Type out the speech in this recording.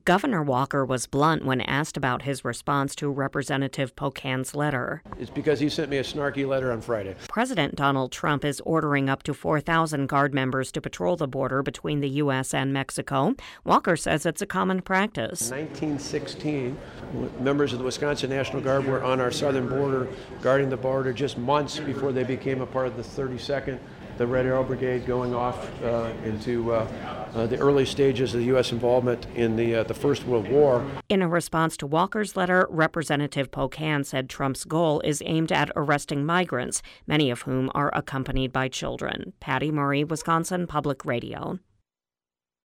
Governor Walker was blunt when asked about his response to Representative Pocan's letter. It's because he sent me a snarky letter on Friday. President Donald Trump is ordering up to 4,000 Guard members to patrol the border between the U.S. and Mexico. Walker says it's a common practice. In 1916, members of the Wisconsin National Guard were on our southern border, guarding the border just months before they became a part of the 32nd, the Red Arrow Brigade, going off into the early stages of the U.S. involvement in the First World War. In a response to Walker's letter, Representative Pocan said Trump's goal is aimed at arresting migrants, many of whom are accompanied by children. Patty Murray, Wisconsin Public Radio.